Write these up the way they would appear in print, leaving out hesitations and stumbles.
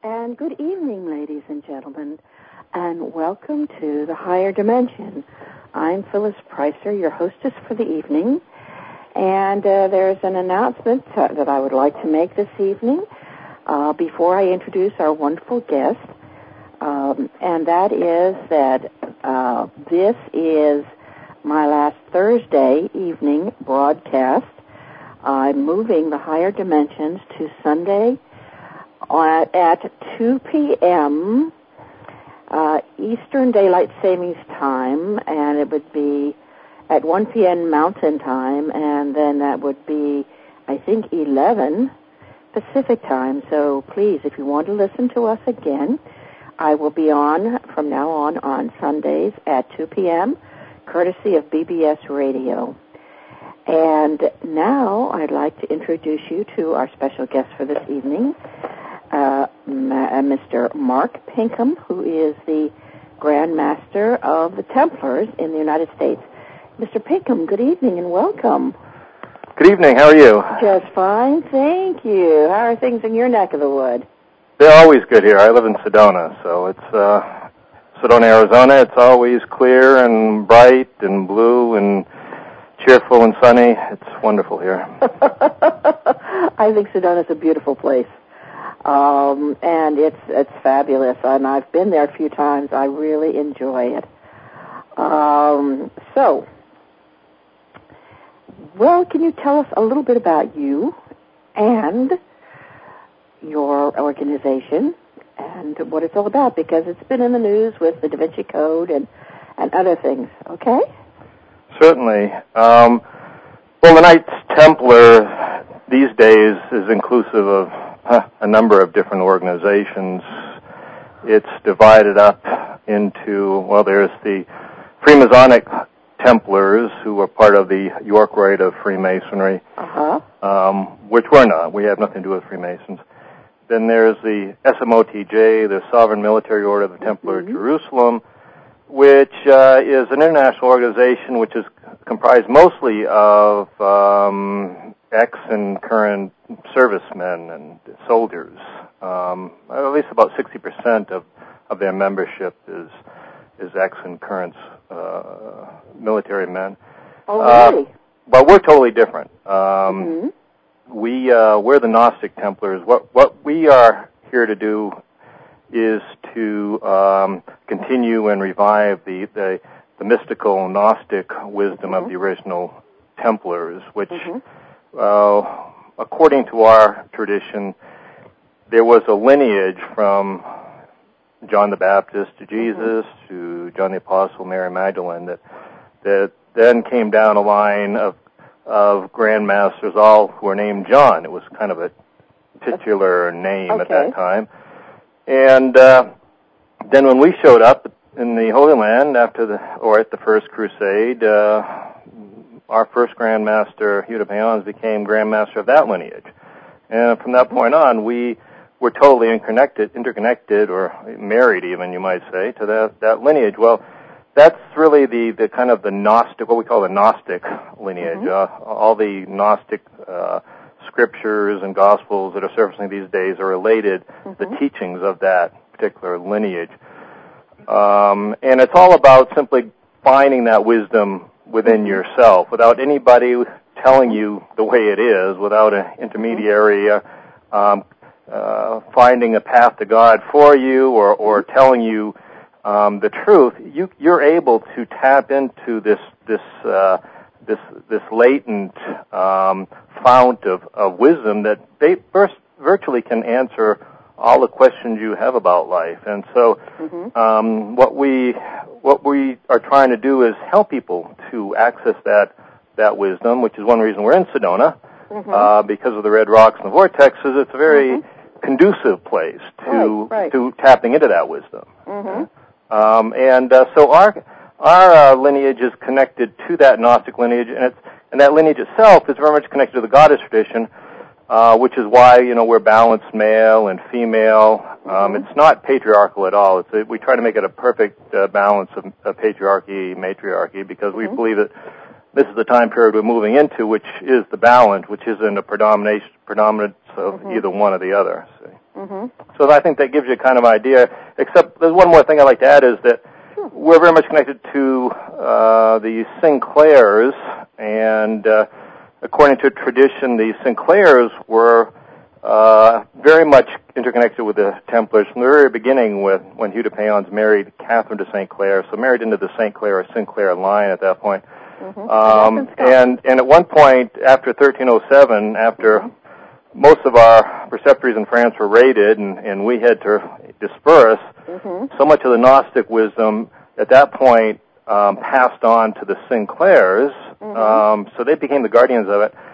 And good evening, ladies and gentlemen, and welcome to the Higher Dimension. I'm Phyllis Pricer, your hostess for the evening, and there's an announcement that I would like to make this evening before I introduce our wonderful guest, and that is that this is my last Thursday evening broadcast. I'm moving the Higher Dimensions to Sunday at 2 p.m. Eastern Daylight Savings Time, and it would be at 1 p.m. Mountain Time, and then that would be, I think, 11 Pacific Time. So please, if you want to listen to us again, I will be on from now on Sundays at 2 p.m., courtesy of BBS Radio. And now I'd like to introduce you to our special guest for this evening, Mr. Mark Pinkham, who is the Grand Master of the Templars in the United States. Mr. Pinkham, good evening and welcome. Good evening. How are you? Just fine, thank you. How are things in your neck of the wood? They're always good here. I live in Sedona, so it's Sedona, Arizona. It's always clear and bright and blue and cheerful and sunny. It's wonderful here. I think Sedona's a beautiful place. And it's fabulous, and I've been there a few times. I really enjoy it. Well, can you tell us a little bit about you and your organization and what it's all about? Because it's been in the news with the Da Vinci Code and other things, okay? Certainly. Well, the Knights Templar these days is inclusive of a number of different organizations. It's divided up into, well, there's the Freemasonic Templars, who are part of the York Rite of Freemasonry, which we're not. We have nothing to do with Freemasons. Then there's the SMOTJ, the Sovereign Military Order of the Templar of Jerusalem, which is an international organization which is comprised mostly of ex and current servicemen and soldiers. At least about 60% of their membership is ex and current military men. Oh, really? But we're totally different. We're the Gnostic Templars. What we are here to do is to continue and revive the mystical Gnostic wisdom of the original Templars, which, according to our tradition, there was a lineage from John the Baptist to Jesus to John the Apostle, Mary Magdalene, that then came down a line of Grand Masters, all who were named John. It was kind of a titular name at that time. And then when we showed up in the Holy Land at the First Crusade, our first Grand Master, Hugh de Payens, became Grand Master of that lineage. And from that point on, we were totally interconnected, or married even, you might say, to that lineage. Well, that's really the kind of the Gnostic, what we call the Gnostic lineage. All the Gnostic scriptures and gospels that are surfacing these days are related to the teachings of that particular lineage. And it's all about simply finding that wisdom within yourself, without anybody telling you the way it is, without an intermediary finding a path to God for you or telling you the truth. You're able to tap into this latent fount of wisdom that virtually can answer all the questions you have about life. And so what we are trying to do is help people to access that wisdom, which is one reason we're in Sedona, because of the red rocks and the vortexes. It's a very conducive place to tapping into that wisdom. So our lineage is connected to that Gnostic lineage, and that lineage itself is very much connected to the goddess tradition, which is why we're balanced male and female. It's not patriarchal at all. We try to make it a perfect balance of patriarchy, matriarchy, because we believe that this is the time period we're moving into, which is the balance, which isn't a predominance of either one or the other. See? So I think that gives you kind of an idea. Except there's one more thing I'd like to add is that we're very much connected to the Sinclairs, and according to tradition, the Sinclairs were very much interconnected with the Templars from the very beginning when Hugh de Payens married Catherine de St. Clair, so married into the St. Clair or Sinclair line at that point. And at one point, after 1307, after most of our preceptories in France were raided and we had to disperse, so much of the Gnostic wisdom at that point passed on to the Sinclairs, so they became the guardians of it,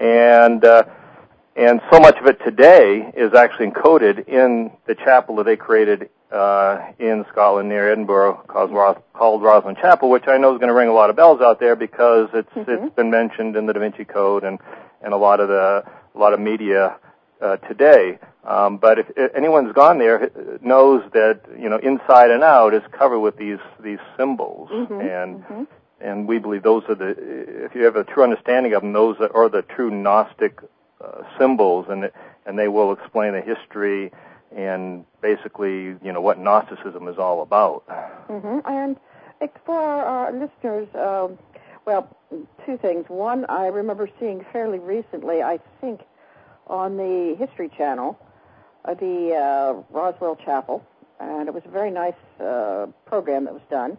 and so much of it today is actually encoded in the chapel that they created in Scotland near Edinburgh called Rosslyn Chapel, which I know is going to ring a lot of bells out there because it's been mentioned in the Da Vinci Code and a lot of media today. But if anyone's gone there knows that inside and out is covered with these symbols, and we believe those are if you have a true understanding of them, those are the true Gnostic symbols, and they will explain the history and basically, what Gnosticism is all about. And for our listeners, two things. One, I remember seeing fairly recently, I think, on the History Channel, the Roswell Chapel, and it was a very nice program that was done,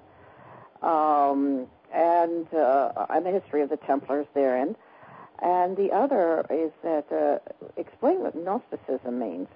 and the history of the Templars therein. And the other is that explain what Gnosticism means.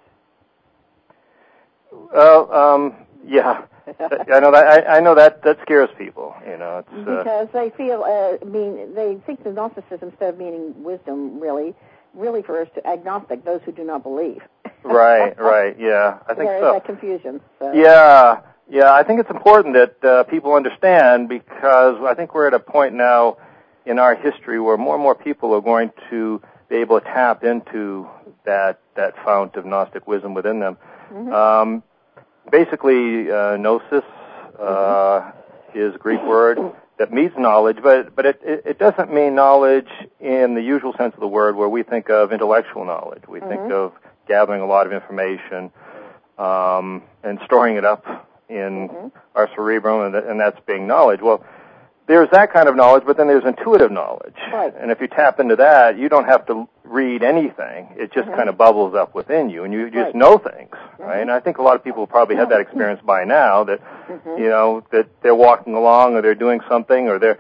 Well, yeah, I know that scares people. It's because they feel, they think the Gnosticism, instead of meaning wisdom, really refers to agnostic, those who do not believe. Right, yeah, I think there so. There is that confusion. So. Yeah, I think it's important that people understand, because I think we're at a point now in our history where more and more people are going to be able to tap into that fount of Gnostic wisdom within them. Basically, gnosis is a Greek word that means knowledge, but it doesn't mean knowledge in the usual sense of the word, where we think of intellectual knowledge. We think of gathering a lot of information and storing it up in our cerebrum, and that's being knowledge. Well, there's that kind of knowledge, but then there's intuitive knowledge. Right. And if you tap into that, you don't have to read anything. It just kind of bubbles up within you, and you just know things, right? And I think a lot of people probably had that experience by now, that, that they're walking along or they're doing something or they're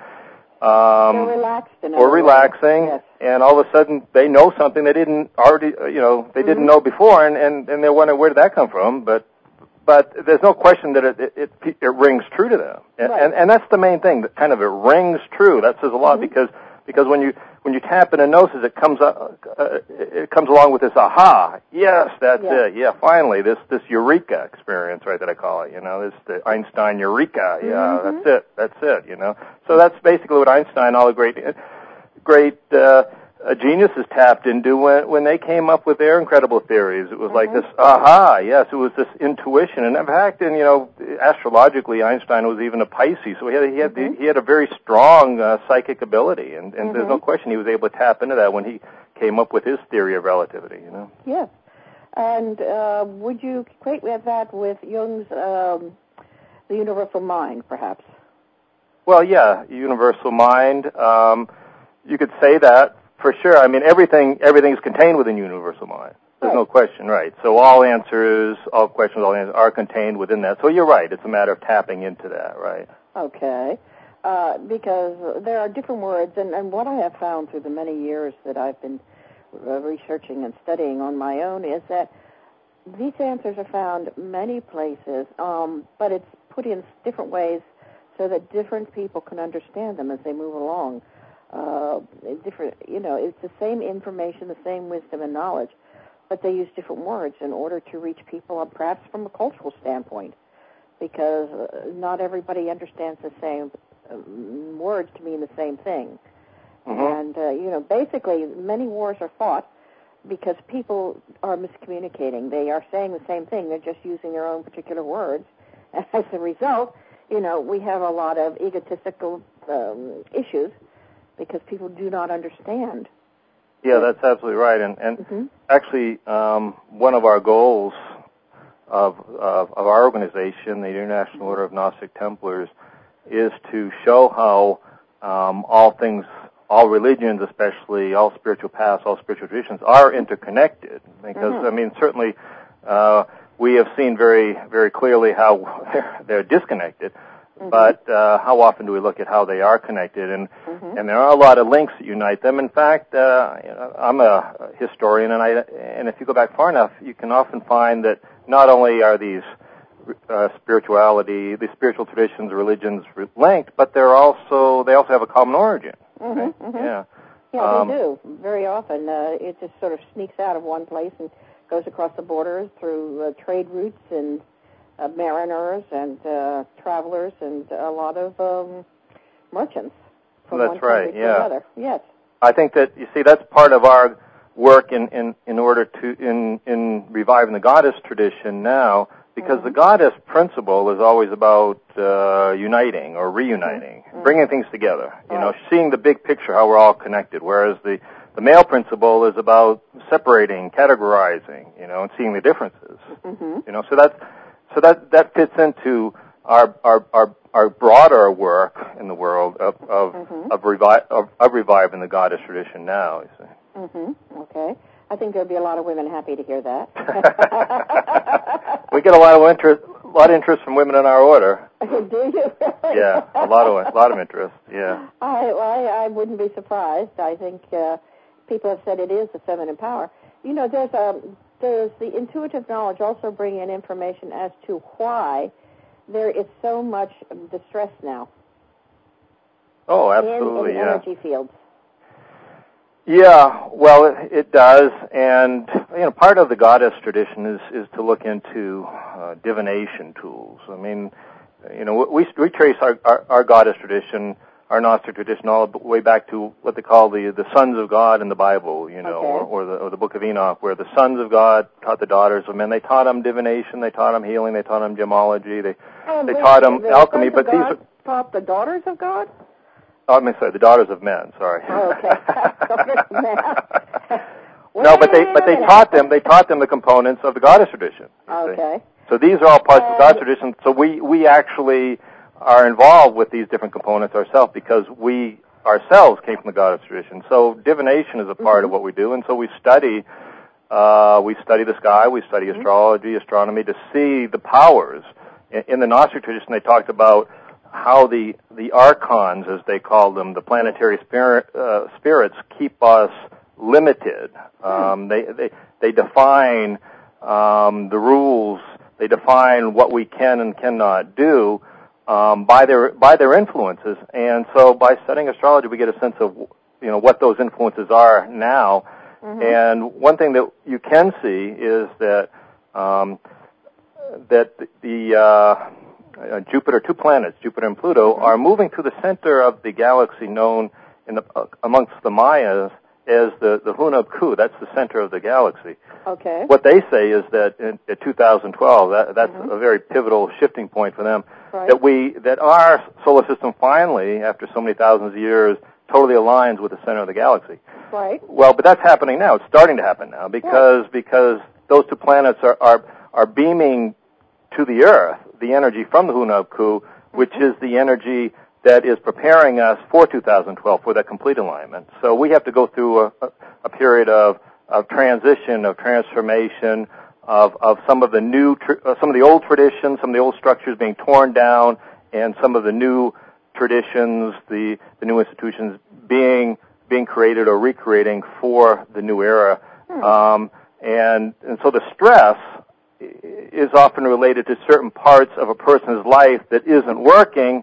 relaxing, and all of a sudden they know something they didn't already, they didn't know before, and they're wondering, where did that come from? But there's no question that it rings true to them, and that's the main thing. That kind of it rings true. That says a lot, because when you tap into gnosis, it comes along with this aha. Yes, that's it. Yeah, finally, this eureka experience, right? That I call it. This the Einstein eureka. Yeah, that's it. So that's basically what Einstein, all the great geniuses tapped into when they came up with their incredible theories. It was like this aha, yes, it was this intuition. And in fact, astrologically, Einstein was even a Pisces, so he had a very strong psychic ability, and there's no question he was able to tap into that when he came up with his theory of relativity. Yes. And would you equate that with Jung's the universal mind, perhaps? Well, yeah, universal mind. You could say that. For sure. I mean, everything is contained within universal mind. There's no question, right? So all answers, all questions, all answers are contained within that. So you're right. It's a matter of tapping into that, right? Okay. Because there are different words, and what I have found through the many years that I've been researching and studying on my own is that these answers are found many places, but it's put in different ways so that different people can understand them as they move along. It's the same information, the same wisdom and knowledge, but they use different words in order to reach people, perhaps from a cultural standpoint, because not everybody understands the same words to mean the same thing. And, basically, many wars are fought because people are miscommunicating. They are saying the same thing. They're just using their own particular words. And as a result, we have a lot of egotistical issues, because people do not understand. Yeah, that's absolutely right. And actually, one of our goals our organization, the International Order of Gnostic Templars, is to show how all religions, especially all spiritual paths, all spiritual traditions, are interconnected. Because certainly we have seen very, very clearly how they're disconnected. But how often do we look at how they are connected? And there are a lot of links that unite them. In fact, I'm a historian, and if you go back far enough, you can often find that not only are these the spiritual traditions, religions linked, but they also have a common origin. Right? Yeah, they do. Very often, it just sort of sneaks out of one place and goes across the borders through trade routes and mariners and travelers and a lot of merchants from one country to another. Yes. I think that, you see, that's part of our work in order to in reviving the goddess tradition now, because the goddess principle is always about uniting or reuniting, bringing things together. You know, seeing the big picture, how we're all connected. Whereas the male principle is about separating, categorizing, and seeing the differences. So that fits into our broader work in the world of reviving the goddess tradition now. You see. Okay. I think there'll be a lot of women happy to hear that. We get a lot of interest from women in our order. Do you? Yeah, a lot of interest. Yeah. I wouldn't be surprised. I think people have said it is the feminine power. Does the intuitive knowledge also bring in information as to why there is so much distress now? Oh, absolutely. In energy fields. Yeah, well, it does, and part of the goddess tradition is to look into divination tools. I mean, we trace our goddess tradition, our Gnostic tradition, all the way back to what they call the sons of God in the Bible, or the Book of Enoch, where the sons of God taught the daughters of men. They taught them divination, they taught them healing, they taught them gemology, they taught them alchemy. But these taught the daughters of God. The daughters of men. Sorry. Oh, okay. No, but they taught them the components of the goddess tradition. Okay. So these are all parts of the goddess tradition. So we actually are involved with these different components ourselves because we ourselves came from the goddess tradition. So divination is a part of what we do, and so we study the sky, we study astrology, astronomy to see the powers. In the Gnostic tradition, they talked about how the archons, as they called them, the planetary spirits, keep us limited. They define the rules. They define what we can and cannot do by their influences. And so, by studying astrology, we get a sense of what those influences are now. And one thing that you can see is that the Jupiter, two planets, Jupiter and Pluto, are moving through the center of the galaxy known amongst the Mayas as the Hunab Ku. That's the center of the galaxy. Okay. What they say is that in 2012, that's a very pivotal shifting point for them, that our solar system finally, after so many thousands of years, totally aligns with the center of the galaxy. Right. Well, but that's happening now. It's starting to happen now because those two planets are beaming to the Earth the energy from the Hunab Ku, which is the energy that is preparing us for 2012 for that complete alignment. So we have to go through a period of transition, of transformation, of some of the old traditions, some of the old structures being torn down, and some of the new traditions, the new institutions being created or recreating for the new era. And so the stress is often related to certain parts of a person's life that isn't working,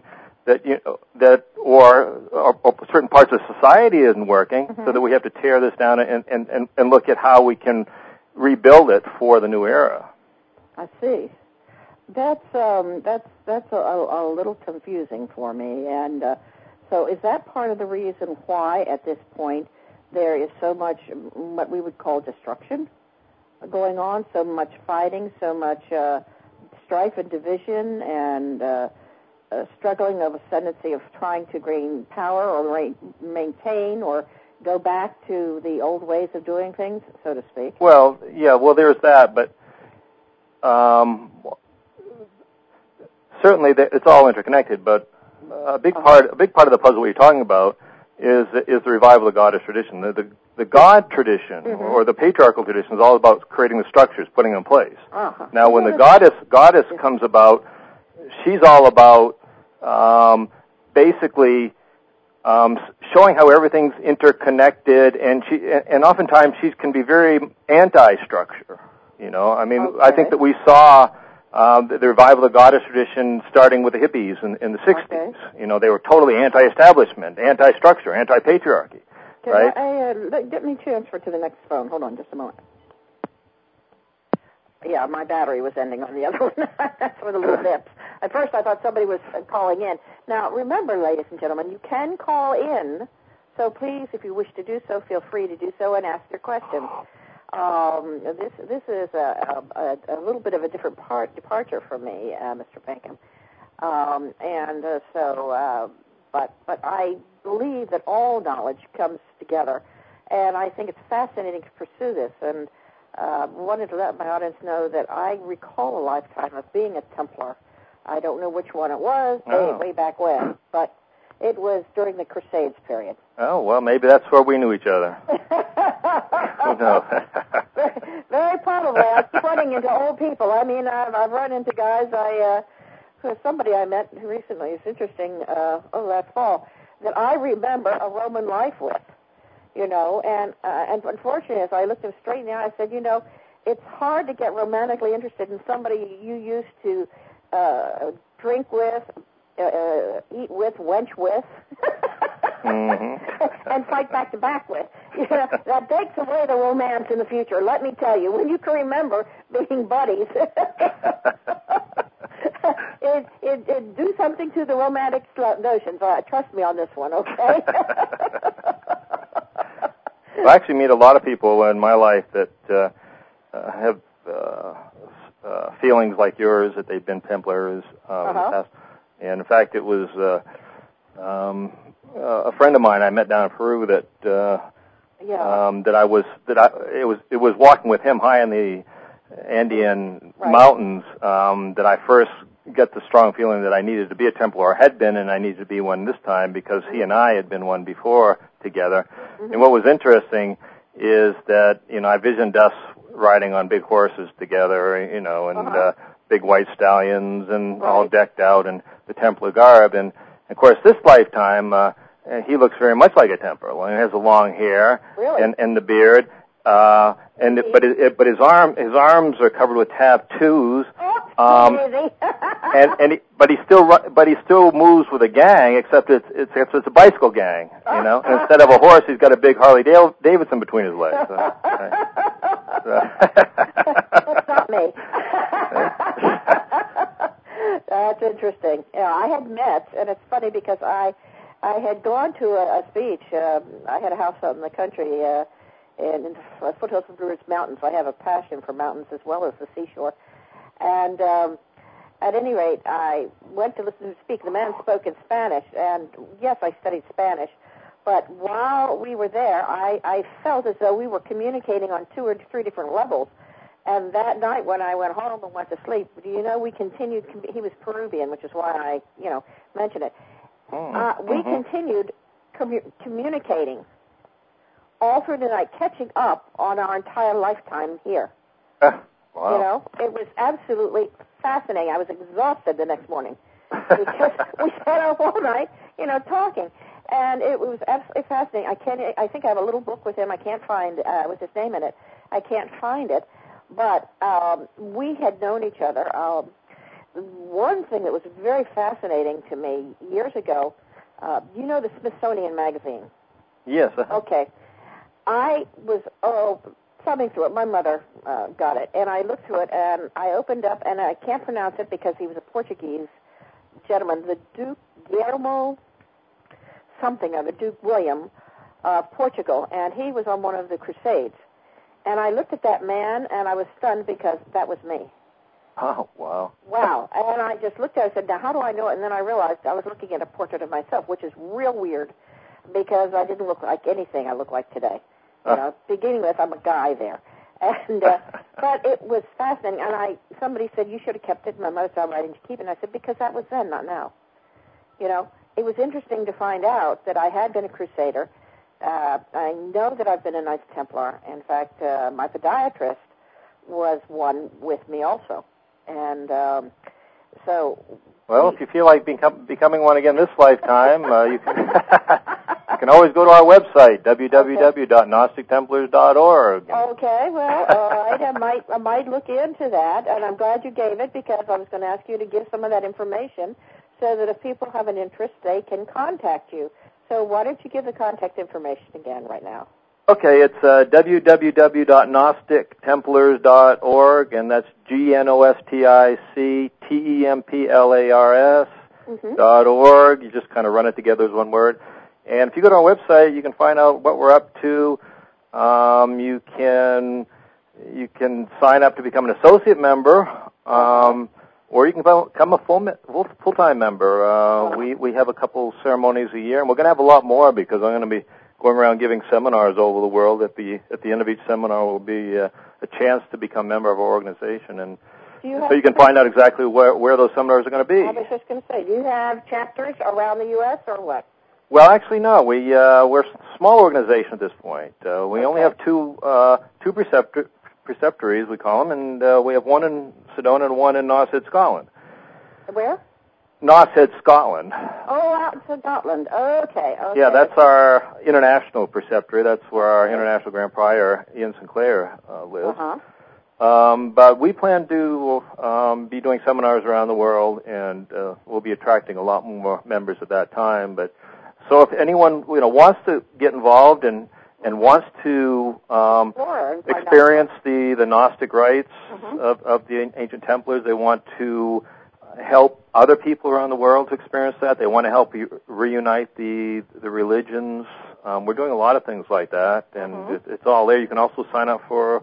or certain parts of society isn't working, so that we have to tear this down and look at how we can rebuild it for the new era. I see. That's a little confusing for me, and so is that part of the reason why at this point there is so much what we would call destruction going on, so much fighting, so much strife and division, and struggling of ascendancy of trying to gain power or maintain or go back to the old ways of doing things, so to speak? Well, yeah, there's that, but certainly it's all interconnected, but a big part of the puzzle you're talking about is the revival of the goddess tradition. The God tradition or the patriarchal tradition is all about creating the structures, putting them in place. Now, when the goddess comes about, she's all about basically showing how everything's interconnected, and oftentimes she can be very anti-structure. You know, I mean, I think that we saw the revival of the goddess tradition starting with the hippies in the 60s. Okay. You know, they were totally anti-establishment, anti-structure, anti-patriarchy. Right? Get me transferred to the next phone. Hold on just a moment. Yeah, my battery was ending on the other one. That's with a little dips. At first I thought somebody was calling in. Now, remember, ladies and gentlemen, you can call in, so please, if you wish to do so, feel free to do so and ask your questions. This is a little bit of a different departure for me, Mr. Pinkham. But I believe that all knowledge comes together, and I think it's fascinating to pursue this, and wanted to let my audience know that I recall a lifetime of being a Templar. I don't know which one it was, way back when, but it was during the Crusades period. Oh, well, maybe that's where we knew each other. Who knows? Very probably. I'm running into old people. I mean, I've run into guys. Somebody I met recently, it's interesting, last fall, that I remember a Roman life with, you know, and unfortunately, as I looked him straight in the eye, I said, you know, it's hard to get romantically interested in somebody you used to drink with, eat with, wench with, and fight back to back with. You know, that takes away the romance in the future. Let me tell you, when you can remember being buddies, it do something to the romantic notions. Trust me on this one, okay? I actually meet a lot of people in my life that have feelings like yours, that they've been Templars in the past. And in fact, it was a friend of mine I met down in Peru that it was walking with him high in the Andean mountains that I first got the strong feeling that I needed to be a Templar, or had been, and I needed to be one this time, because he and I had been one before together. And what was interesting is that, you know, I visioned us riding on big horses together, you know, and big white stallions, and all decked out in the Templar garb. And of course, this lifetime, he looks very much like a Templar. Well, he has the long hair and the beard, but his arms are covered with tattoos. But he still moves with a gang, except it's a bicycle gang, you know. And instead of a horse, he's got a big Harley Davidson between his legs. That's not me. That's interesting. Yeah, I had met, and it's funny because I had gone to a speech. I had a house out in the country in the foothills of Blue Ridge Mountains. I have a passion for mountains as well as the seashore. And at any rate, I went to listen to him speak. The man spoke in Spanish, and yes, I studied Spanish. But while we were there, I felt as though we were communicating on 2 or 3 different levels. And that night when I went home and went to sleep, do you know, we continued, he was Peruvian, which is why I, you know, mentioned it. We continued communicating all through the night, catching up on our entire lifetime here. Wow. You know, it was absolutely fascinating. I was exhausted the next morning because we sat up all night, you know, talking. And it was absolutely fascinating. I think I have a little book with him. I can't find, with his name in it. I can't find it. But we had known each other. One thing that was very fascinating to me years ago, you know the Smithsonian Magazine? Yes. Okay. I was thumbing through it. My mother got it. And I looked through it, and I opened up, and I can't pronounce it because he was a Portuguese gentleman, the Duke Guillermo something or the Duke William, Portugal, and he was on one of the Crusades. And I looked at that man, and I was stunned because that was me. Oh, wow. Wow. And I just looked at it and said, now, how do I know it? And then I realized I was looking at a portrait of myself, which is real weird because I didn't look like anything I look like today. You know, beginning with, I'm a guy there. And But it was fascinating, and somebody said, you should have kept it. My mother said, why didn't you keep it? And I said, because that was then, not now. You know, it was interesting to find out that I had been a Crusader. I know that I've been a Knights Templar. In fact, my podiatrist was one with me also. And so... Well, if you feel like becoming one again this lifetime, you can you can always go to our website, www.gnostictemplars.org. Okay, well, all right, I might look into that, and I'm glad you gave it because I was going to ask you to give some of that information so that if people have an interest, they can contact you. So why don't you give the contact information again right now? Okay, it's www.gnostictemplars.org, and that's GNOSTICTEMPLARS.org. You just kind of run it together as one word. And if you go to our website, you can find out what we're up to. You can sign up to become an associate member, or you can become a full-time member. We have a couple ceremonies a year, and we're going to have a lot more because I'm going to be going around giving seminars all over the world. At the end of each seminar will be a chance to become a member of our organization, and so you can find out exactly where those seminars are going to be. I was just going to say, do you have chapters around the U.S. or what? Well, actually, no. We're a small organization at this point. We only have two preceptories, we call them, and we have one in Sedona and one in North Scotland. Where? Northhead, Scotland. Oh, out in Scotland. Okay. Yeah, that's our international preceptory. That's where our international Grand Prior, Ian Sinclair, lives. But we plan to be doing seminars around the world, and we'll be attracting a lot more members at that time. But so if anyone wants to get involved and wants to experience the Gnostic rites of the ancient Templars, they want to help other people around the world to experience that. They want to help reunite the religions. We're doing a lot of things like that, and it's all there. You can also sign up for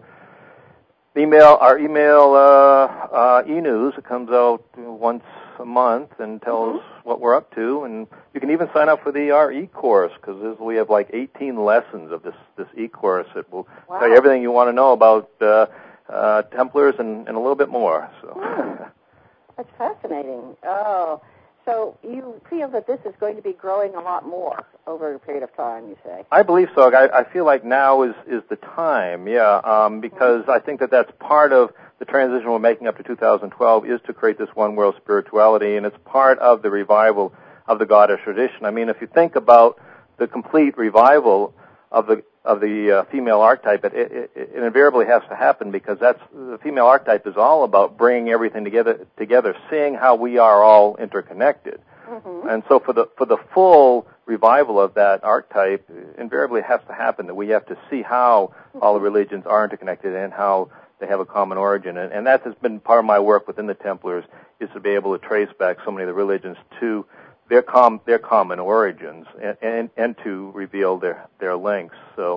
our email e-news. It comes out once a month and tells what we're up to, and you can even sign up for our e-course because we have like 18 lessons of this e-course that will tell you everything you want to know about Templars and a little bit more. So. That's fascinating. Oh, so you feel that this is going to be growing a lot more over a period of time, you say? I believe so. I feel like now is the time, because I think that's part of the transition we're making up to 2012 is to create this one world spirituality, and it's part of the revival of the Goddess tradition. I mean, if you think about the complete revival of the female archetype, it invariably has to happen because the female archetype is all about bringing everything together, seeing how we are all interconnected. And so for the full revival of that archetype, invariably it has to happen that we have to see how all the religions are interconnected and how they have a common origin. And that has been part of my work within the Templars, is to be able to trace back so many of the religions to their common origins and to reveal their links. So,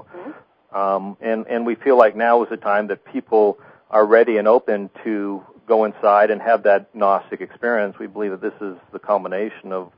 and we feel like now is the time that people are ready and open to go inside and have that Gnostic experience. We believe that this is the culmination of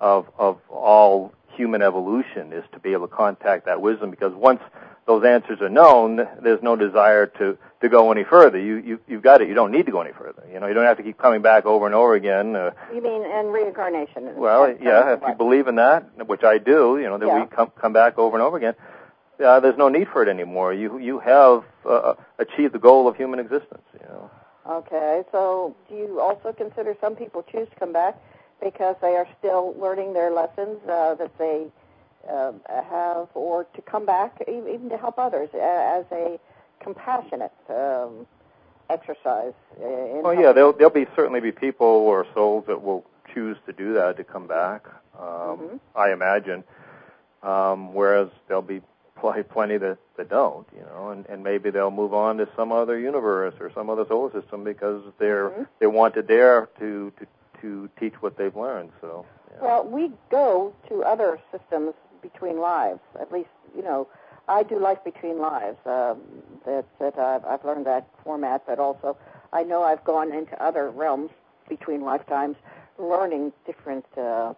all human evolution, is to be able to contact that wisdom, because once those answers are known, there's no desire to go any further. You've got it. You don't need to go any further. You don't have to keep coming back over and over again. You mean in reincarnation? Well, if you believe in that, which I do, that we come back over and over again, there's no need for it anymore. You have achieved the goal of human existence. Okay, so do you also consider some people choose to come back because they are still learning their lessons that they have, or to come back even to help others as a compassionate exercise? There'll certainly be people or souls that will choose to do that, to come back, I imagine, whereas there'll be plenty that don't, and maybe they'll move on to some other universe or some other solar system because they wanted there to teach what they've learned. So. Yeah. Well, we go to other systems between lives. At least, I do life between lives. That I've learned that format, but also I know I've gone into other realms between lifetimes, learning different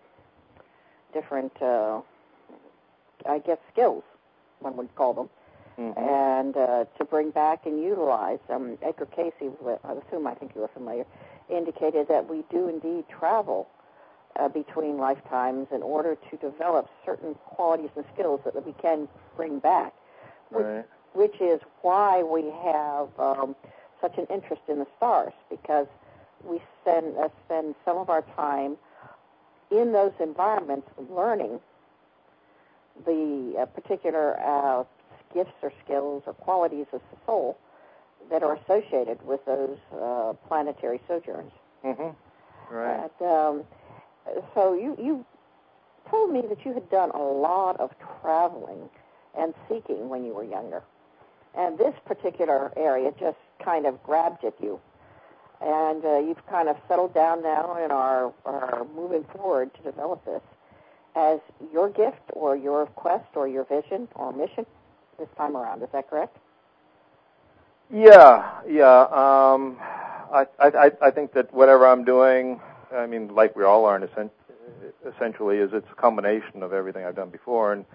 I guess skills, one would call them. and to bring back and utilize. Edgar Casey, with whom I think you are familiar, indicated that we do indeed travel between lifetimes in order to develop certain qualities and skills that we can bring back, which is why we have such an interest in the stars, because we spend some of our time in those environments learning the particular gifts or skills or qualities of the soul that are associated with those planetary sojourns. Right. So you told me that you had done a lot of traveling and seeking when you were younger, and this particular area just kind of grabbed at you, and you've kind of settled down now and are moving forward to develop this as your gift or your quest or your vision or mission this time around. Is that correct? Yeah. I think that whatever I'm doing, I mean, like we all are, essentially, is it's a combination of everything I've done before, and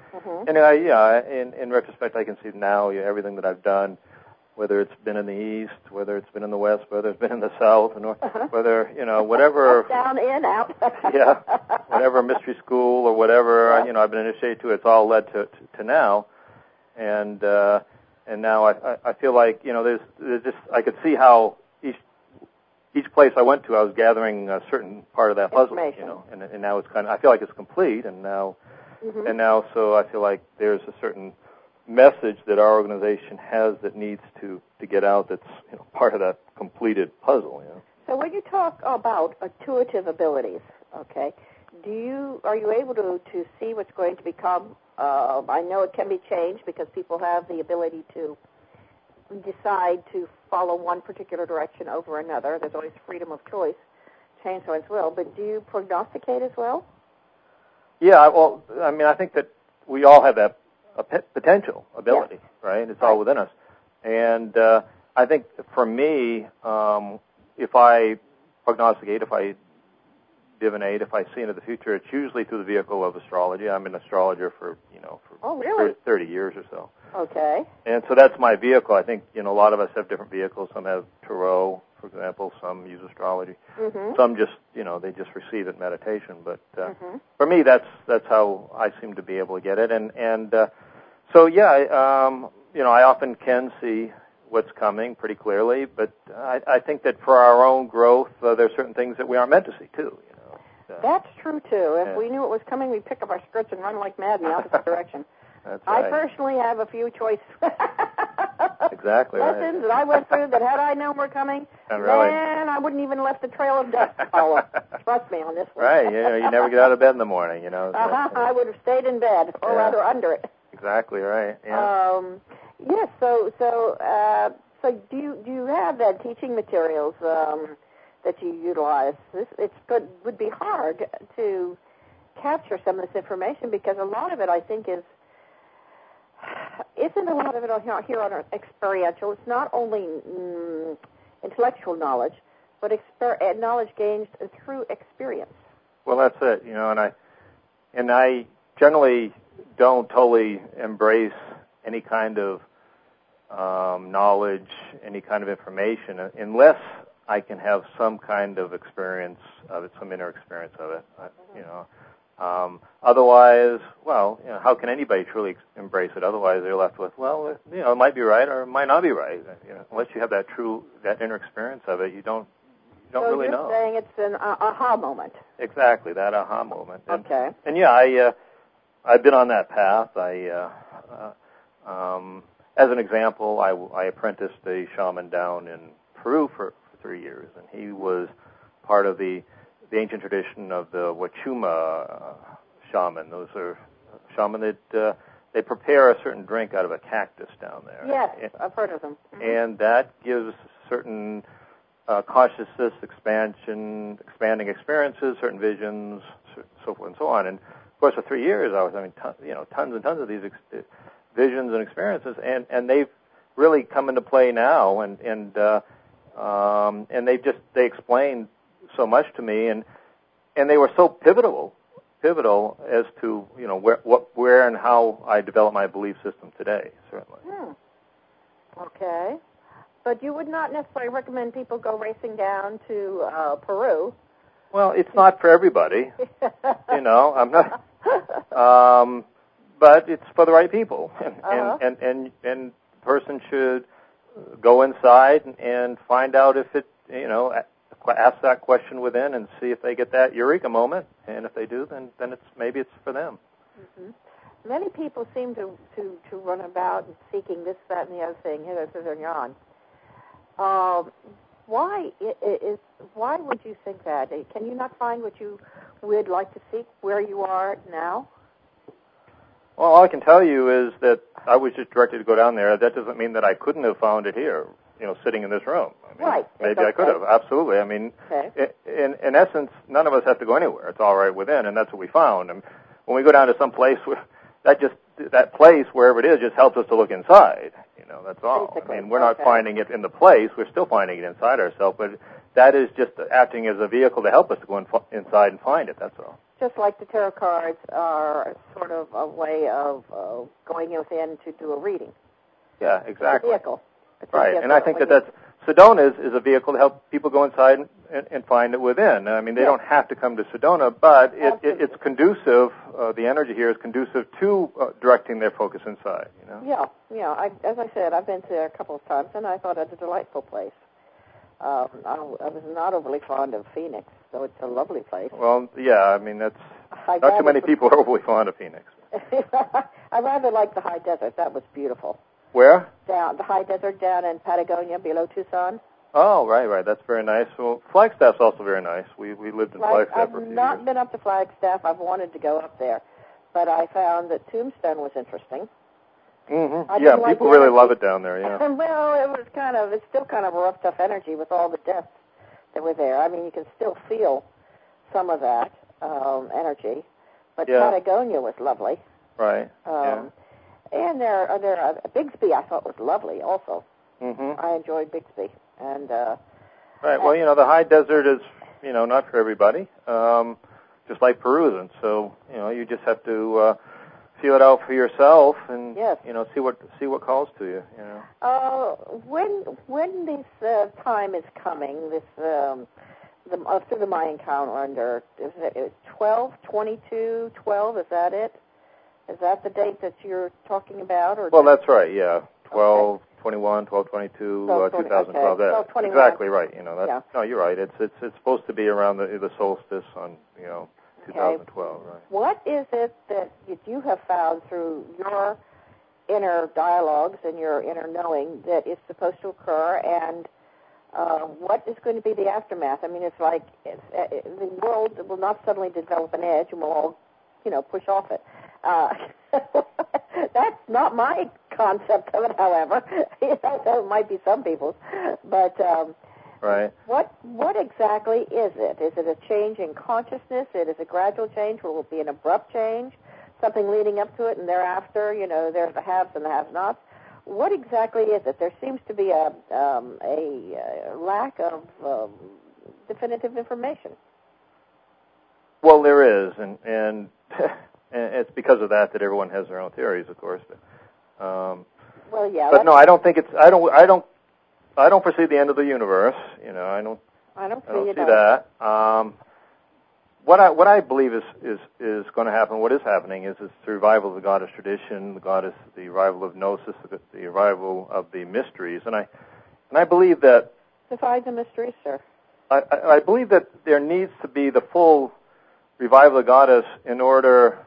in retrospect, I can see now everything that I've done, whether it's been in the East, whether it's been in the West, whether it's been in the South, and whether whatever up, down, in, out. whatever mystery school or whatever I've been initiated to, it's all led to now, and now I feel like there's just I could see how each place I went to, I was gathering a certain part of that puzzle, and now it's I feel like it's complete, and now so I feel like there's a certain message that our organization has that needs to get out that's part of that completed puzzle. So when you talk about intuitive abilities, okay, are you able to see what's going to become? I know it can be changed because people have the ability to decide to follow one particular direction over another. There's always freedom of choice, change someone's will. But do you prognosticate as well? Yeah, well, I mean, I think that we all have that potential ability, right? It's all within us. And I think for me, if I prognosticate, if I divinate, if I see into the future, it's usually through the vehicle of astrology. I'm an astrologer for 30 years or so. Okay. And so that's my vehicle. I think a lot of us have different vehicles. Some have tarot, for example. Some use astrology. Some just they just receive it in meditation. But for me, that's how I seem to be able to get it. And so I often can see what's coming pretty clearly. But I think that for our own growth, there's certain things that we aren't meant to see too. That's true too. If we knew it was coming, we'd pick up our skirts and run like mad in the opposite direction. That's right. I personally have a few choice exactly lessons that I went through that had I known were coming, man, I wouldn't even left the trail of dust to follow. Trust me on this one. Right. You never get out of bed in the morning. So, I would have stayed in bed, or rather under it. Exactly right. Yeah. Yes. So do you have that teaching materials that you utilize? Would be hard to capture some of this information because a lot of it, I think, isn't a lot of it here on experiential. It's not only intellectual knowledge, but knowledge gained through experience. Well, that's it. And I generally don't totally embrace any kind of knowledge, any kind of information, unless I can have some kind of experience of it, some inner experience of it. Otherwise, how can anybody truly embrace it? Otherwise, they're left with, it might be right or it might not be right. Unless you have that inner experience of it, you don't really know. So you're saying it's an aha moment. Exactly, that aha moment. Okay. And I've been on that path. As an example, I apprenticed a shaman down in Peru for 3 years, and he was part of the ancient tradition of the Wachuma shaman. Those are shaman that they prepare a certain drink out of a cactus down there. Yes, I've heard of them. And that gives certain consciousness expanding experiences, certain visions, so forth and so on. And of course, for 3 years, I was having tons and tons of these visions and experiences, and they've really come into play now, and they explained so much to me, and they were so pivotal pivotal as to where and how I develop my belief system today. Certainly. Okay, but you would not necessarily recommend people go racing down to Peru. Well, it's not for everybody. I'm not. But it's for the right people, and the person should go inside and find out if it, ask that question within and see if they get that eureka moment, and if they do, then maybe it's for them. Mm-hmm. Many people seem to run about and seeking this, that, and the other thing. Here, this and yon. Why would you think that? Can you not find what you would like to seek where you are now? Well, all I can tell you is that I was just directed to go down there. That doesn't mean that I couldn't have found it here, sitting in this room. Right. Maybe I could have. Absolutely. I mean, in essence, none of us have to go anywhere. It's all right within, and that's what we found. And when we go down to some place where that place, wherever it is, just helps us to look inside. That's all. Basically. I mean, we're not finding it in the place. We're still finding it inside ourselves, but that is just acting as a vehicle to help us to go inside and find it. That's all. Just like the tarot cards are sort of a way of going within to do a reading. Yeah, exactly. It's a vehicle. Right, and I think that's Sedona is a vehicle to help people go inside and find it within. I mean, they don't have to come to Sedona, but it's conducive. The energy here is conducive to directing their focus inside. Yeah. As I said, I've been there a couple of times, and I thought it was a delightful place. I was not overly fond of Phoenix, so it's a lovely place. Well, yeah, I mean, that's not too many people are overly fond of Phoenix. I rather like the high desert. That was beautiful. Where? Down the high desert down in Patagonia, below Tucson. Oh, right. That's very nice. Well, Flagstaff's also very nice. We lived in Flagstaff for a few years. I've not been up to Flagstaff. I've wanted to go up there, but I found that Tombstone was interesting. Mm-hmm. Yeah, people really love it down there. Yeah. Well, it's still kind of a rough, tough energy with all the deaths that were there. I mean, you can still feel some of that energy, but Patagonia was lovely. Right. And Bixby, I thought was lovely also. Mm-hmm. I enjoyed Bixby, and right. Well, the high desert is not for everybody, just like Peru isn't. So you just have to feel it out for yourself, and see what calls to you. When this time is coming, this through the Mayan calendar, is it 12/22/12? Is that it? Is that the date that you're talking about? Or that's right. Yeah, 12/21, 12/22, 2012. Okay. That's exactly right. No, you're right. It's supposed to be around the solstice on 2012. Right. What is it that you have found through your inner dialogues and your inner knowing that is supposed to occur, and what is going to be the aftermath? I mean, it's like the world will not suddenly develop an edge, and we'll all, push off it. That's not my concept of it, however. So it might be some people's, but right. What exactly is it? Is it a change in consciousness? It is a gradual change, or will it be an abrupt change? Something leading up to it, and thereafter, there's the haves and the have-nots. What exactly is it? There seems to be a lack of definitive information. Well, there is, and it's because of that everyone has their own theories, of course. Well, yeah. But no, I don't think it's. I don't foresee the end of the universe. I don't see that. What I believe is going to happen. What is happening is the revival of the goddess tradition, the revival of gnosis, the revival of the mysteries, and I believe that. Define the mysteries, sir. I believe that there needs to be the full revival of the goddess in order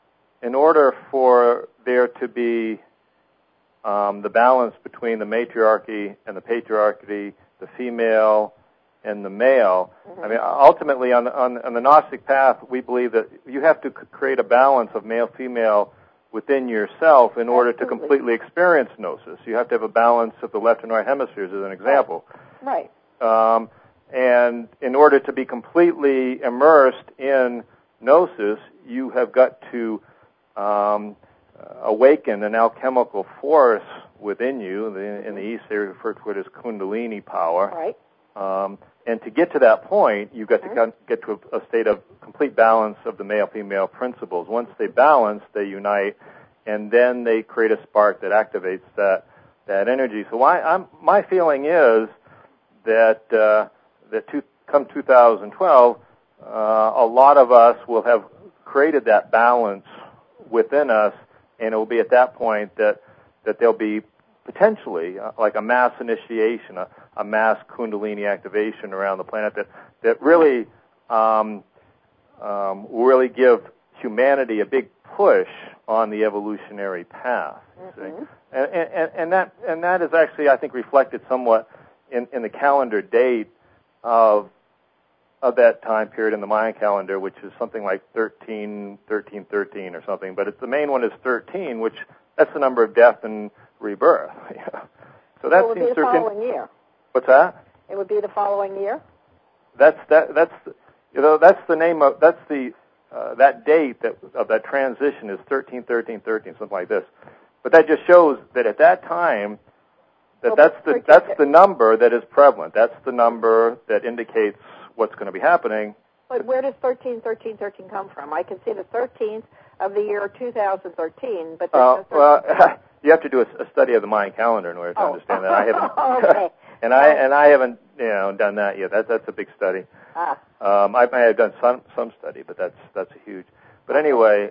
for there to be the balance between the matriarchy and the patriarchy, the female and the male. Mm-hmm. I mean, ultimately, on the Gnostic path, we believe that you have to create a balance of male-female within yourself in order to completely experience Gnosis. You have to have a balance of the left and right hemispheres, as an example. Right. And in order to be completely immersed in Gnosis, you have got to awaken an alchemical force within you. In the East, they refer to it as Kundalini power. Right. And to get to that point, you've got to get to a state of complete balance of the male-female principles. Once they balance, they unite, and then they create a spark that activates that energy. So my feeling is that come 2012, a lot of us will have created that balance within us, and it will be at that point that there'll be potentially like a mass initiation, a mass Kundalini activation around the planet that really will really give humanity a big push on the evolutionary path. Mm-hmm. And that is actually, I think, reflected somewhat in the calendar date of that time period in the Mayan calendar, which is something like 13 or something. But the main one is 13, which that's the number of death and rebirth. So that would be the following year. What's that? It would be the following year. That's the name of that date of that transition is 13, something like this. But that just shows that at that time that's the number that is prevalent. That's the number that indicates what's going to be happening. But where does 13 come from? I can see the 13th of the year 2013, but you have to do a study of the Mayan calendar in order to understand that. I haven't, okay. and I haven't done that yet. That's a big study. I may have done some study, but that's a huge. But anyway,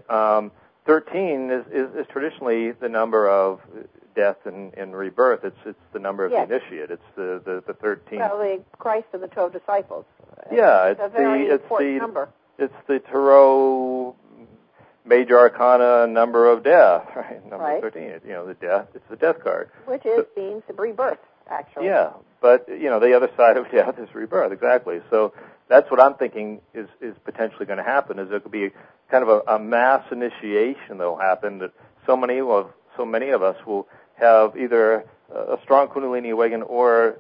13 is traditionally the number of death and rebirth. It's the number of the initiate. It's the 13. Well, the Christ and the 12 disciples. Yeah, it's a very important number. It's the Tarot Major Arcana number of death, right? Number 13. The death. It's the death card, which means rebirth, actually. Yeah, but the other side of death is rebirth. Exactly. So that's what I'm thinking is potentially going to happen. Is there could be kind of a mass initiation that will happen that so many of us will have either a strong Kundalini awaken or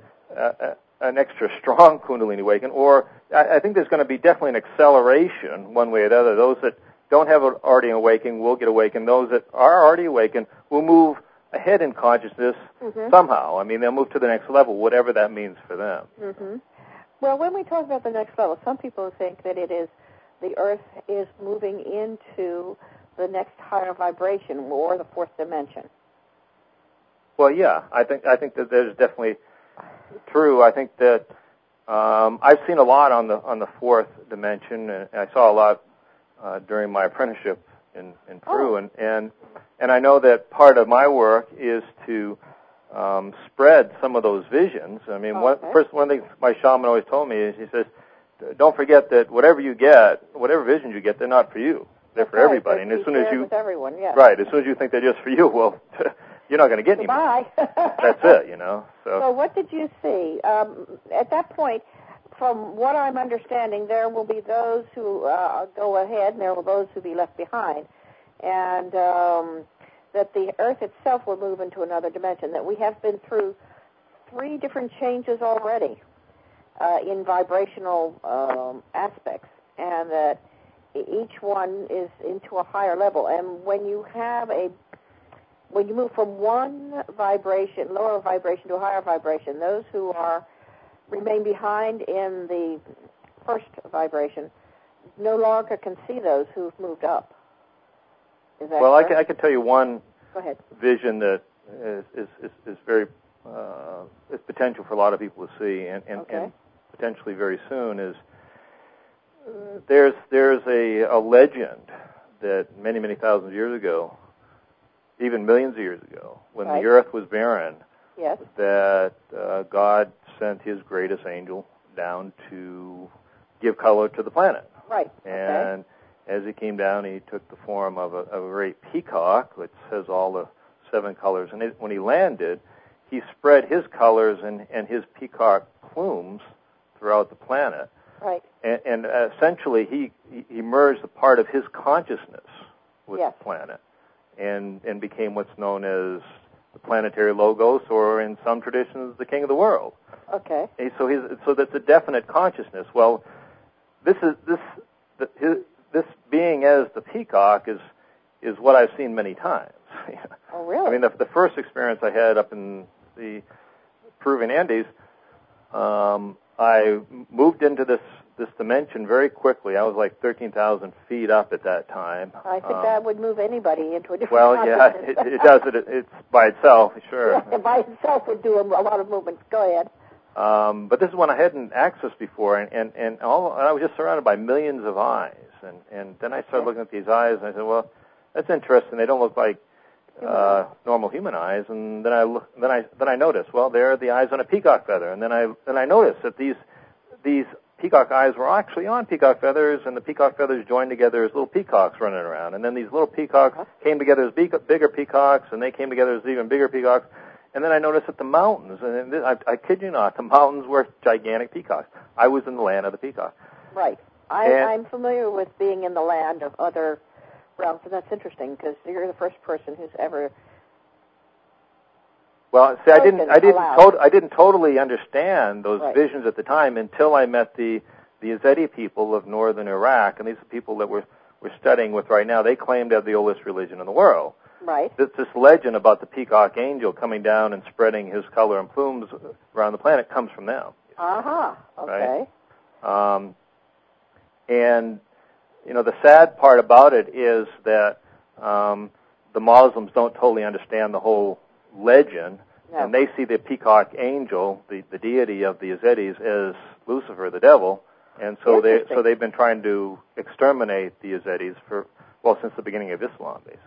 an extra strong Kundalini awaken, or I think there's going to be definitely an acceleration one way or the other. Those that don't have it already awakened will get awakened. Those that are already awakened will move ahead in consciousness somehow. I mean, they'll move to the next level, whatever that means for them. Mm-hmm. Well, when we talk about the next level, some people think that it is the Earth is moving into the next higher vibration or the fourth dimension. Well, yeah, I think that there's definitely true. I think that I've seen a lot on the fourth dimension, and I saw a lot during my apprenticeship in Peru, and I know that part of my work is to spread some of those visions. I mean, one thing my shaman always told me is he says, "Don't forget that whatever visions you get, they're not for you; they're for everybody." And as soon as with everyone, yeah. Right, as soon as you think they're just for you, well, you're not going to get any more. That's it, So what did you see at that point? From what I'm understanding, there will be those who go ahead, and there will be those who be left behind, and that the Earth itself will move into another dimension. That we have been through 3 different changes already in vibrational aspects, and that each one is into a higher level. And when you move from one vibration, lower vibration, to a higher vibration, those who remain behind in the first vibration no longer can see those who've moved up. Is that correct? I can tell you one Go ahead. vision that is very is potential for a lot of people to see, and potentially very soon is there's a legend that many thousands of years ago, even millions of years ago, when the Earth was barren, that God sent His greatest angel down to give color to the planet. Right. And as He came down, He took the form of a great peacock, which has all the 7 colors. And when He landed, He spread His colors and His peacock plumes throughout the planet. Right. And essentially, He merged a part of His consciousness with the planet, and became what's known as the planetary logos, or in some traditions, the king of the world. Okay. And so that's a definite consciousness. Well, this being as the peacock is what I've seen many times. Oh, really? I mean, the first experience I had up in the Peruvian Andes, I moved into this dimension very quickly. I was like 13,000 feet up at that time. I think that would move anybody into a different consciousness. Well, yeah, it does. It's by itself, sure. Yeah, by itself would do a lot of movements. Go ahead. But this is one I hadn't accessed before, and I was just surrounded by millions of eyes. And then I started looking at these eyes, and I said, well, that's interesting. They don't look like normal human eyes. And then I noticed, well, they're the eyes on a peacock feather. And then I noticed that these peacock eyes were actually on peacock feathers, and the peacock feathers joined together as little peacocks running around. And then these little peacocks came together as bigger peacocks, and they came together as even bigger peacocks. And then I noticed that the mountains, and I kid you not, the mountains were gigantic peacocks. I was in the land of the peacock. Right. I'm familiar with being in the land of other realms, and that's interesting because you're the first person who's ever. Well, see, I didn't totally understand those visions at the time until I met the Yazidi people of northern Iraq, and these are people that we're studying with right now. They claim to have the oldest religion in the world. Right. This legend about the peacock angel coming down and spreading his color and plumes around the planet comes from them. Okay. Right? And the sad part about it is that the Muslims don't totally understand the whole legend, and they see the peacock angel, the deity of the Yazidis, as Lucifer, the devil, and so they've been trying to exterminate the Yazidis since the beginning of Islam, basically.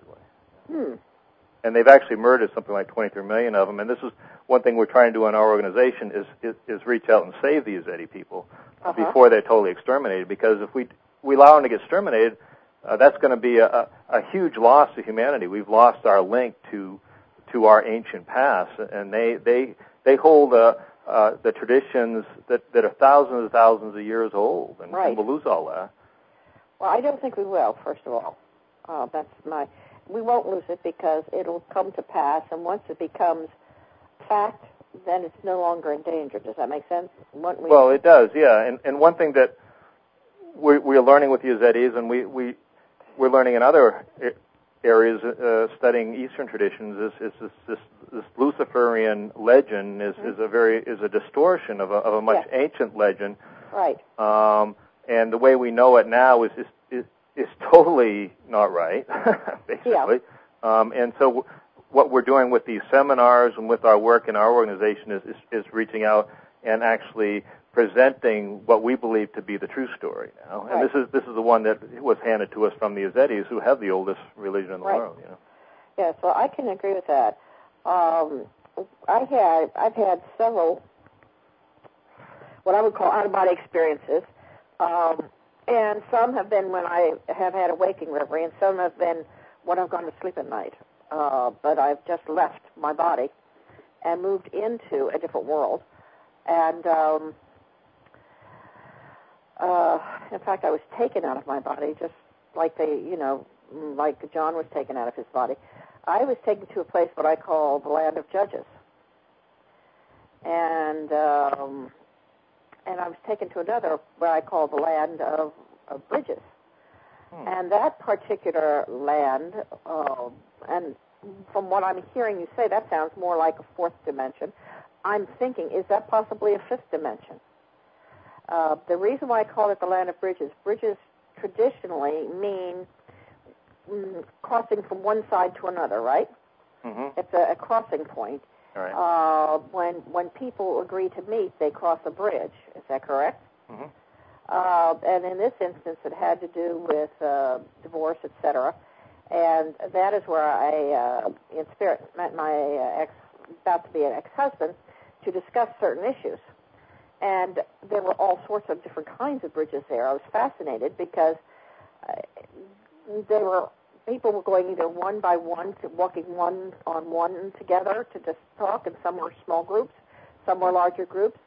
And they've actually murdered something like 23 million of them. And this is one thing we're trying to do in our organization is reach out and save the Yazidi people before they're totally exterminated. Because if we allow them to get exterminated, that's going to be a huge loss to humanity. We've lost our link to our ancient past, and they hold the traditions that are thousands and thousands of years old, and we'll lose all that. Well, I don't think we will. First of all, we won't lose it because it'll come to pass, and once it becomes fact, then it's no longer in danger. Does that make sense? Well, it does, yeah. And one thing that we're learning with the Yazidis, and we're learning in other areas studying Eastern traditions, is this Luciferian legend is a distortion of a much ancient legend. Right. And the way we know it now is totally not right, basically. Yeah. And so what we're doing with these seminars and with our work in our organization is reaching out and actually presenting what we believe to be the true story now. And this is the one that was handed to us from the Yazidis, who have the oldest religion in the world. Yes, well, I can agree with that. I've had several what I would call out-of-body experiences. And some have been when I have had a waking reverie, and some have been when I've gone to sleep at night. But I've just left my body and moved into a different world. And in fact, I was taken out of my body, just like like John was taken out of his body. I was taken to a place what I call the land of judges. And I was taken to another, what I call the land of bridges. And that particular land, and from what I'm hearing you say, that sounds more like a fourth dimension. I'm thinking, is that possibly a fifth dimension? The reason why I call it the land of bridges traditionally mean crossing from one side to another, right? Mm-hmm. It's a crossing point. Right. When people agree to meet, they cross a bridge. Is that correct? Mm-hmm. And in this instance, it had to do with divorce, etc. And that is where I, in spirit, met my about-to-be an ex-husband to discuss certain issues. And there were all sorts of different kinds of bridges there. I was fascinated because people were going either one by one, walking one-on-one together to just talk, and some were small groups, some were larger groups.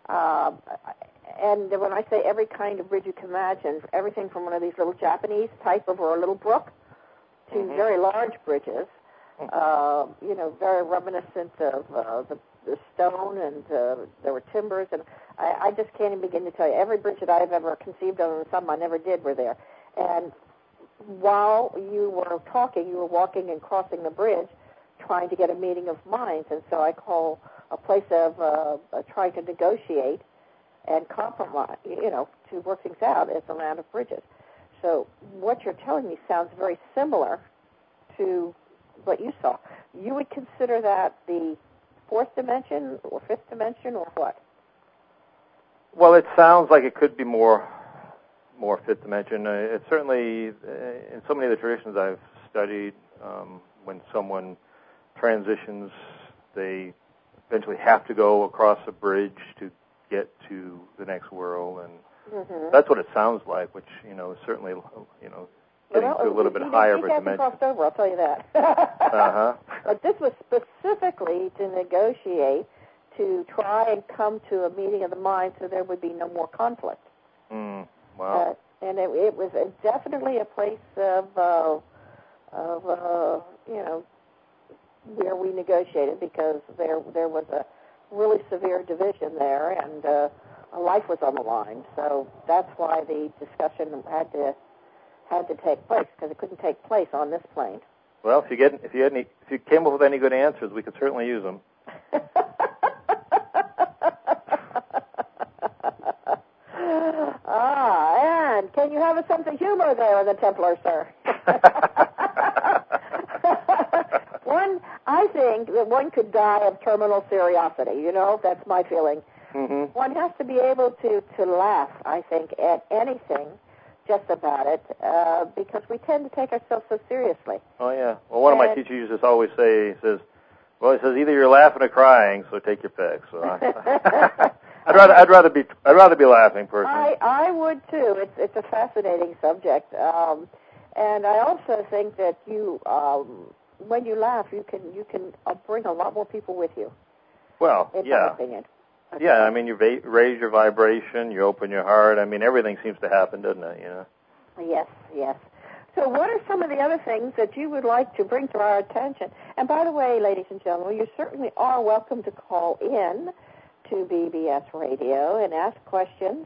And when I say every kind of bridge you can imagine, everything from one of these little Japanese type of or a little brook to very large bridges, very reminiscent of the stone, and there were timbers, and I just can't even begin to tell you. Every bridge that I've ever conceived of, and some I never did, were there. And while you were talking, you were walking and crossing the bridge, trying to get a meeting of minds, and so I call a place of trying to negotiate and compromise, to work things out is the land of bridges. So what you're telling me sounds very similar to what you saw. You would consider that the fourth dimension or fifth dimension or what? Well, it sounds like it could be more fifth dimension. It's certainly, in so many of the traditions I've studied, when someone transitions, they eventually have to go across a bridge to get to the next world, and that's what it sounds like, which, is certainly, getting to a little bit higher of a dimension. Crossed over, I'll tell you that. But this was specifically to negotiate, to try and come to a meeting of the mind so there would be no more conflict. Wow. And it was definitely a place of where we negotiated, because there was a really severe division there, and a life was on the line. So that's why the discussion had to take place, because it couldn't take place on this plane. Well, if you came up with any good answers, we could certainly use them. And can you have a sense of humor there in the Templar, sir? I think that one could die of terminal curiosity. That's my feeling. Mm-hmm. One has to be able to laugh, I think, at anything, just about it, because we tend to take ourselves so seriously. Oh, yeah. Well, one of my teachers used to always say, he says, either you're laughing or crying, so take your pick. So I'd rather be laughing personally. I would too. It's a fascinating subject, and I also think that you, when you laugh, you can bring a lot more people with you. Well, in my opinion. Yeah, you raise your vibration, you open your heart. Everything seems to happen, doesn't it? Yes. So what are some of the other things that you would like to bring to our attention? And by the way, ladies and gentlemen, you certainly are welcome to call in to BBS Radio and ask questions.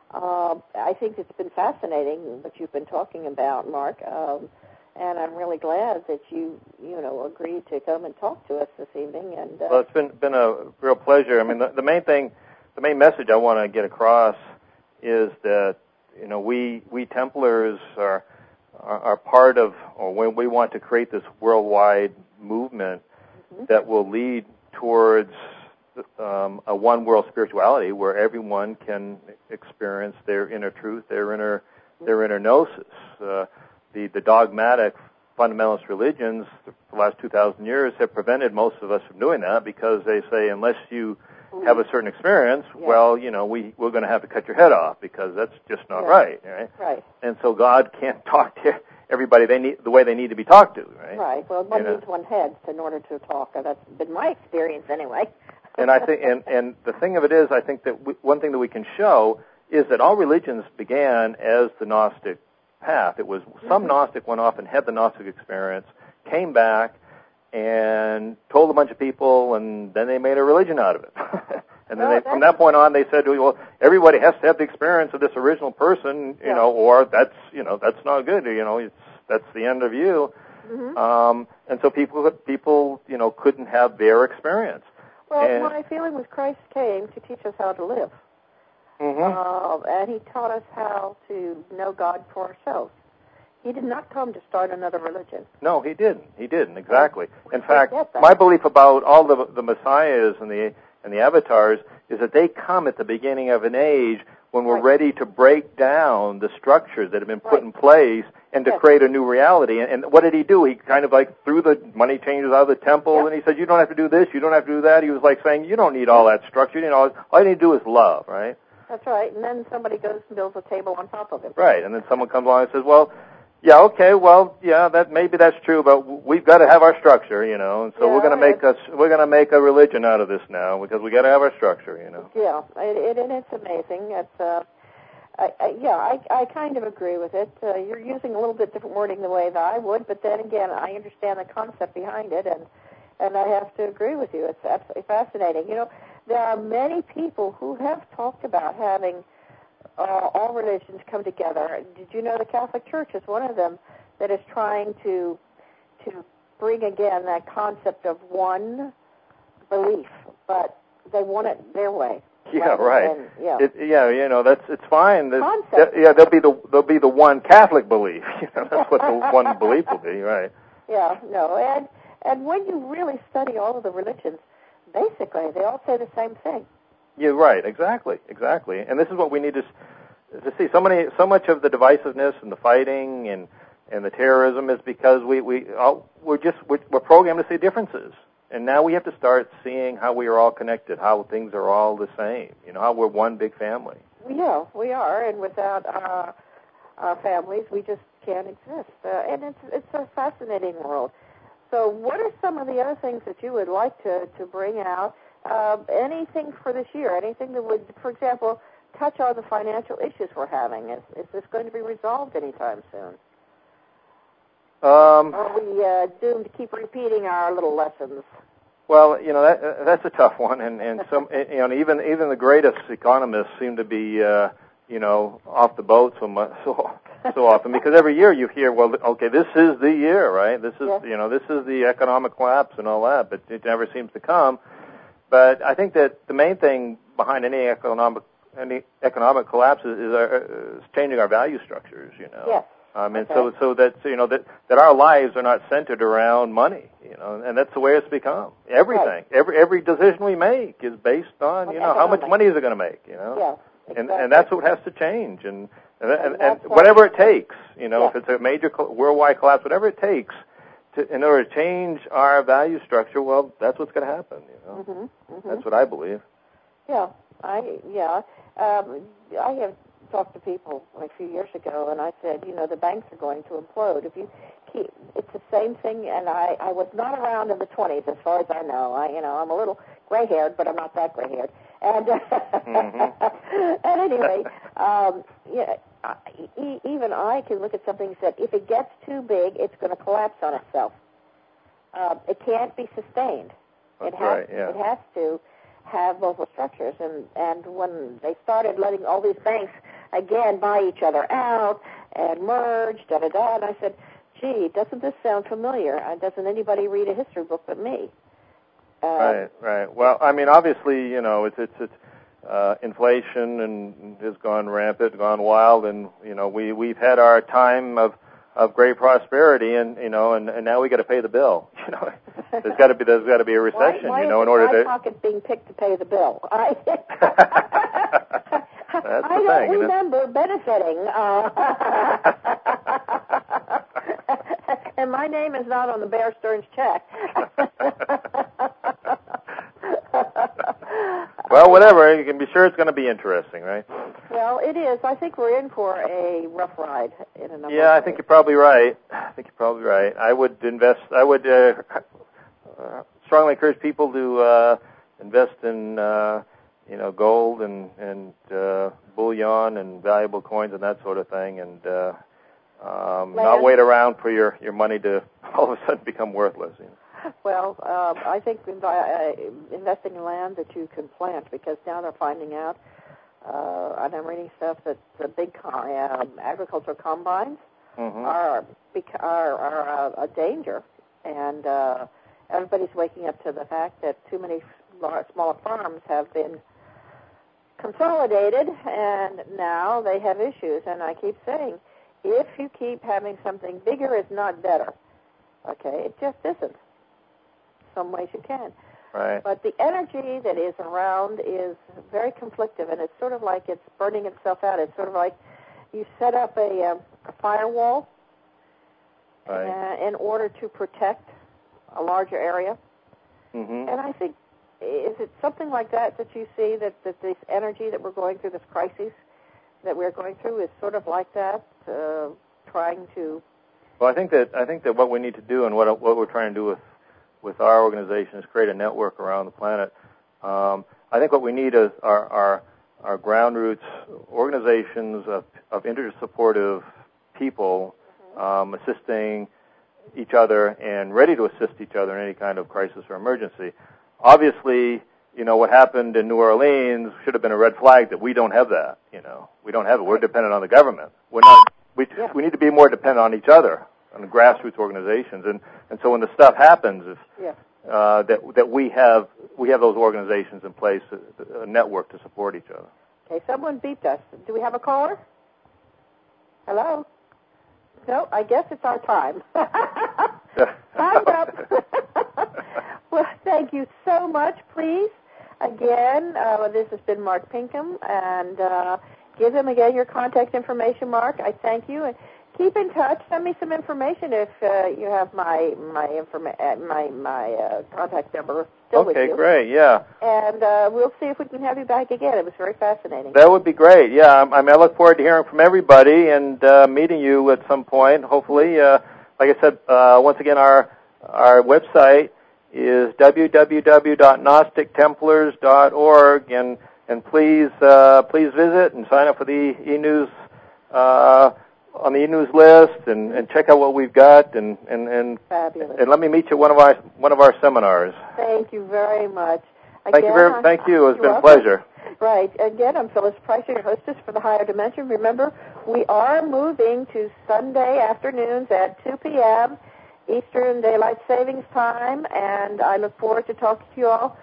I think it's been fascinating what you've been talking about, Mark, and I'm really glad that you agreed to come and talk to us this evening. And well, it's been a real pleasure. The main message I want to get across is that we Templars are part of, or when we want to create this worldwide movement that will lead towards a one-world spirituality where everyone can experience their inner truth, their inner gnosis. The dogmatic fundamentalist religions for the last 2,000 years have prevented most of us from doing that, because they say unless you have a certain experience, well, we're going to have to cut your head off, because that's just not right. Right. And so God can't talk to everybody the way they need to be talked to, right? Right. Well, one needs one head in order to talk. That's been my experience anyway. And I think, and the thing of it is, I think that one thing that we can show is that all religions began as the Gnostic path. It was some Gnostic went off and had the Gnostic experience, came back, and told a bunch of people, and then they made a religion out of it. And then from that point on, they said, well, everybody has to have the experience of this original person, or that's not good. That's the end of you. And so people, couldn't have their experience. Well, my feeling was Christ came to teach us how to live. And he taught us how to know God for ourselves. He did not come to start another religion. No, he didn't. He didn't, exactly. In fact, my belief about all the messiahs and the avatars is that they come at the beginning of an age when we're ready to break down the structures that have been put in place and to create a new reality. And what did he do? He kind of threw the money changers out of the temple, and he said, you don't have to do this, you don't have to do that. He was saying, you don't need all that structure. All you need to do is love, right? That's right. And then somebody goes and builds a table on top of it. Right. And then someone comes along and says, well, yeah, okay, well, yeah, maybe that's true, but we've got to have our structure, and so we're going to make a religion out of this now, because we got to have our structure, Yeah, it's amazing. It's I kind of agree with it. You're using a little bit different wording the way that I would, but then again, I understand the concept behind it, and I have to agree with you. It's absolutely fascinating. There are many people who have talked about having all religions come together. Did you know the Catholic Church is one of them that is trying to bring again that concept of one belief, but they want it their way. Yeah, right. And, yeah. It's fine. Concept. There'll be the one Catholic belief. That's what the one belief will be, right? Yeah, no, and when you really study all of the religions, basically they all say the same thing. Yeah, right. Exactly. And this is what we need to see. So much of the divisiveness and the fighting and the terrorism is because we're programmed to see differences. And now we have to start seeing how we are all connected, how things are all the same, how we're one big family. Yeah, we are, and without our families, we just can't exist. And it's a fascinating world. So what are some of the other things that you would like to bring out? Anything for this year, anything that would, for example, touch on the financial issues we're having? Is this going to be resolved anytime soon? Or are we doomed to keep repeating our little lessons? Well, that's a tough one, and some, even the greatest economists seem to be, off the boat so often, because every year you hear, well, okay, this is the year, right? This is, this is the economic collapse and all that, but it never seems to come. But I think that the main thing behind any economic collapse is changing our value structures, Yes. And so that that our lives are not centered around money, and that's the way it's become. Everything, right. every decision we make is based on how much money is it going to make, Yeah, exactly. and that's what has to change, and whatever it takes, if it's a major worldwide collapse, whatever it takes in order to change our value structure, well, that's what's going to happen. That's what I believe. Yeah, I have talked to people a few years ago, and I said, the banks are going to implode. If you keep, it's the same thing. And I was not around in the 20s, as far as I know. I'm a little gray-haired, but I'm not that gray-haired. And and anyway, even I can look at something and say, if it gets too big, it's going to collapse on itself. It can't be sustained. It has to have local structures, and when they started letting all these banks again buy each other out and merge, and I said, gee, doesn't this sound familiar? Doesn't anybody read a history book but me? Right. Well, I mean, obviously, it's inflation and has gone rampant, gone wild, and we've had our time of great prosperity, and now we got to pay the bill. There's got to be a recession. Why in order my to. pocket's being picked to pay the bill. That's I don't remember benefiting. And my name is not on the Bear Stearns check. Well, whatever. You can be sure it's going to be interesting, right? Well, it is. I think we're in for a rough ride in a number of ways. I think you're probably right. I would strongly encourage people to invest in gold and bullion and valuable coins and that sort of thing, and not wait around for your money to all of a sudden become worthless. Well, I think investing in land that you can plant, because now they're finding out, and I'm reading stuff, that the big agricultural combines are a danger, and everybody's waking up to the fact that too many smaller farms have been consolidated, and now they have issues. And I keep saying, if you keep having something bigger, is not better. Okay, it just isn't. Some ways you can. Right. But the energy that is around is very conflictive, and it's sort of like it's burning itself out. It's sort of like you set up a firewall in order to protect a larger area. Mm-hmm. And I think, is it something like that you see, that this energy that we're going through, this crisis that we're going through, is sort of like that, trying to... Well, I think that what we need to do, and what we're trying to do with our organization, is create a network around the planet. I think what we need is our ground roots organizations of intersupportive people assisting each other and ready to assist each other in any kind of crisis or emergency. Obviously, what happened in New Orleans should have been a red flag that we don't have that. We don't have it. We're dependent on the government. We're not. We need to be more dependent on each other, on the grassroots organizations. And so when the stuff happens, that we have those organizations in place, a network to support each other. Okay, someone beeped us. Do we have a caller? Hello? No, I guess it's our time. Time's up. Well, thank you so much. Please, again, this has been Mark Pinkham, and give him again your contact information, Mark. I thank you, and keep in touch. Send me some information if you have my contact number still with you. Okay, great. Yeah. And we'll see if we can have you back again. It was very fascinating. That would be great. Yeah, I look forward to hearing from everybody and meeting you at some point. Hopefully, like I said, once again, our website is www.gnostictemplars.org, and please visit and sign up for the e-news on the e-news list and check out what we've got and Fabulous. And let me meet you at one of our seminars. Thank you very much. Again, thank you. It's been a welcome. pleasure. Right. Again, I'm Phyllis Pricer, your hostess for the Higher Dimension. Remember, we are moving to Sunday afternoons at 2 p.m. Eastern Daylight Savings Time, and I look forward to talking to you all